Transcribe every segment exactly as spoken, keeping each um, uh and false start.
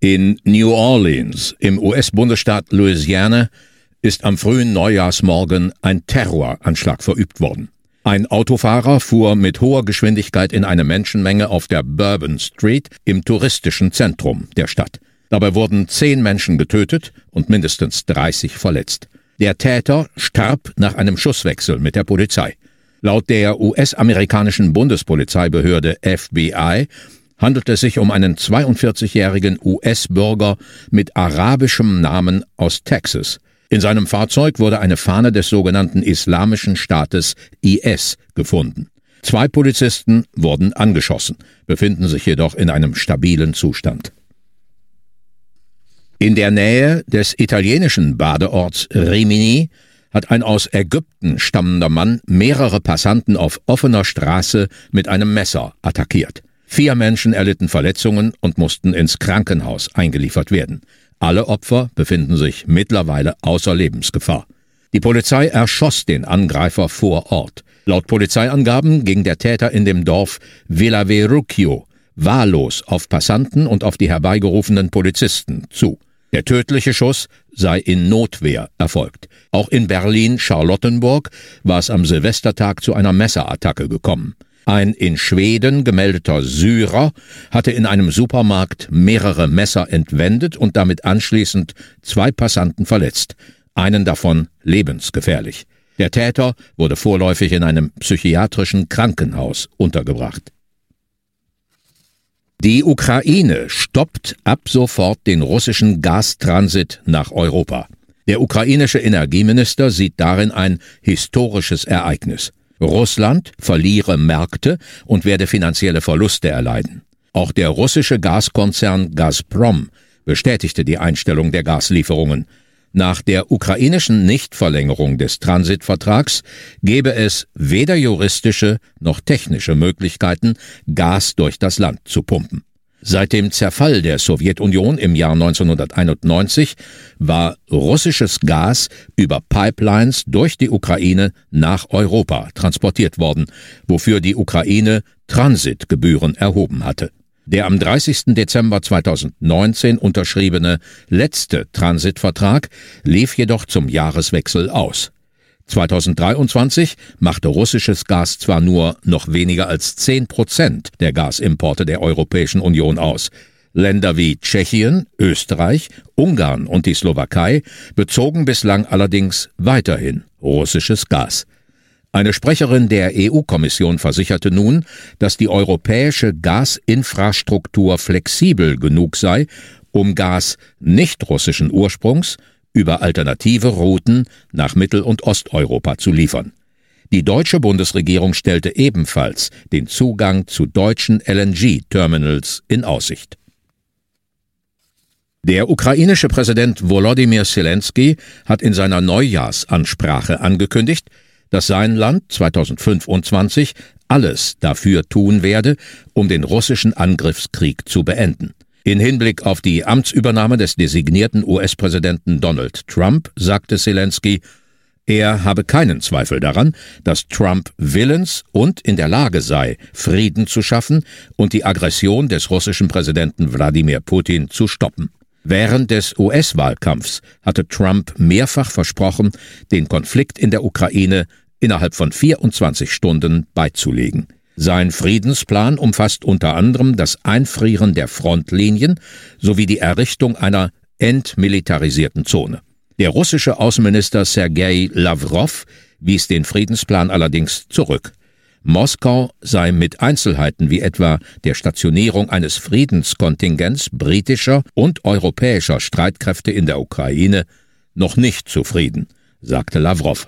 In New Orleans im U S-Bundesstaat Louisiana ist am frühen Neujahrsmorgen ein Terroranschlag verübt worden. Ein Autofahrer fuhr mit hoher Geschwindigkeit in eine Menschenmenge auf der Bourbon Street im touristischen Zentrum der Stadt. Dabei wurden zehn Menschen getötet und mindestens dreißig verletzt. Der Täter starb nach einem Schusswechsel mit der Polizei. Laut der U S-amerikanischen Bundespolizeibehörde F B I handelt es sich um einen zweiundvierzigjährigen U S-Bürger mit arabischem Namen aus Texas. In seinem Fahrzeug wurde eine Fahne des sogenannten Islamischen Staates I S gefunden. Zwei Polizisten wurden angeschossen, befinden sich jedoch in einem stabilen Zustand. In der Nähe des italienischen Badeorts Rimini hat ein aus Ägypten stammender Mann mehrere Passanten auf offener Straße mit einem Messer attackiert. Vier Menschen erlitten Verletzungen und mussten ins Krankenhaus eingeliefert werden. Alle Opfer befinden sich mittlerweile außer Lebensgefahr. Die Polizei erschoss den Angreifer vor Ort. Laut Polizeiangaben ging der Täter in dem Dorf Villaverrucchio wahllos auf Passanten und auf die herbeigerufenen Polizisten zu. Der tödliche Schuss sei in Notwehr erfolgt. Auch in Berlin-Charlottenburg war es am Silvestertag zu einer Messerattacke gekommen. Ein in Schweden gemeldeter Syrer hatte in einem Supermarkt mehrere Messer entwendet und damit anschließend zwei Passanten verletzt, einen davon lebensgefährlich. Der Täter wurde vorläufig in einem psychiatrischen Krankenhaus untergebracht. Die Ukraine stoppt ab sofort den russischen Gastransit nach Europa. Der ukrainische Energieminister sieht darin ein historisches Ereignis. Russland verliere Märkte und werde finanzielle Verluste erleiden. Auch der russische Gaskonzern Gazprom bestätigte die Einstellung der Gaslieferungen. Nach der ukrainischen Nichtverlängerung des Transitvertrags gebe es weder juristische noch technische Möglichkeiten, Gas durch das Land zu pumpen. Seit dem Zerfall der Sowjetunion im Jahr neunzehnhunderteinundneunzig war russisches Gas über Pipelines durch die Ukraine nach Europa transportiert worden, wofür die Ukraine Transitgebühren erhoben hatte. Der am dreißigsten Dezember zweitausendneunzehn unterschriebene letzte Transitvertrag lief jedoch zum Jahreswechsel aus. zweitausenddreiundzwanzig machte russisches Gas zwar nur noch weniger als zehn Prozent der Gasimporte der Europäischen Union aus. Länder wie Tschechien, Österreich, Ungarn und die Slowakei bezogen bislang allerdings weiterhin russisches Gas. Eine Sprecherin der E U-Kommission versicherte nun, dass die europäische Gasinfrastruktur flexibel genug sei, um Gas nicht russischen Ursprungs über alternative Routen nach Mittel- und Osteuropa zu liefern. Die deutsche Bundesregierung stellte ebenfalls den Zugang zu deutschen L N G-Terminals in Aussicht. Der ukrainische Präsident Volodymyr Zelensky hat in seiner Neujahrsansprache angekündigt, dass sein Land zweitausendfünfundzwanzig alles dafür tun werde, um den russischen Angriffskrieg zu beenden. In Hinblick auf die Amtsübernahme des designierten U S-Präsidenten Donald Trump sagte Zelensky, er habe keinen Zweifel daran, dass Trump willens und in der Lage sei, Frieden zu schaffen und die Aggression des russischen Präsidenten Wladimir Putin zu stoppen. Während des U S-Wahlkampfs hatte Trump mehrfach versprochen, den Konflikt in der Ukraine innerhalb von vierundzwanzig Stunden beizulegen. Sein Friedensplan umfasst unter anderem das Einfrieren der Frontlinien sowie die Errichtung einer entmilitarisierten Zone. Der russische Außenminister Sergei Lawrow wies den Friedensplan allerdings zurück. Moskau sei mit Einzelheiten wie etwa der Stationierung eines Friedenskontingents britischer und europäischer Streitkräfte in der Ukraine noch nicht zufrieden, sagte Lawrow.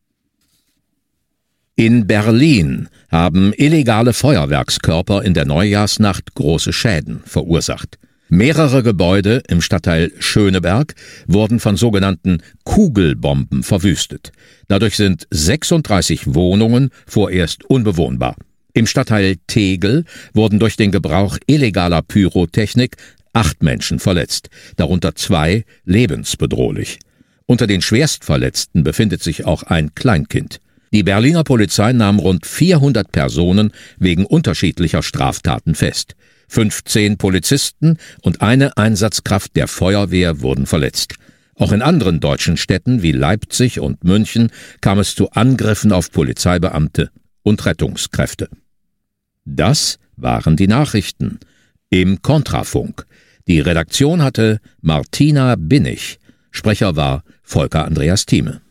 In Berlin haben illegale Feuerwerkskörper in der Neujahrsnacht große Schäden verursacht. Mehrere Gebäude im Stadtteil Schöneberg wurden von sogenannten Kugelbomben verwüstet. Dadurch sind sechsunddreißig Wohnungen vorerst unbewohnbar. Im Stadtteil Tegel wurden durch den Gebrauch illegaler Pyrotechnik acht Menschen verletzt, darunter zwei lebensbedrohlich. Unter den Schwerstverletzten befindet sich auch ein Kleinkind. Die Berliner Polizei nahm rund vierhundert Personen wegen unterschiedlicher Straftaten fest. fünfzehn Polizisten und eine Einsatzkraft der Feuerwehr wurden verletzt. Auch in anderen deutschen Städten wie Leipzig und München kam es zu Angriffen auf Polizeibeamte und Rettungskräfte. Das waren die Nachrichten im Kontrafunk. Die Redaktion hatte Martina Binnig. Sprecher war Volker Andreas Thieme.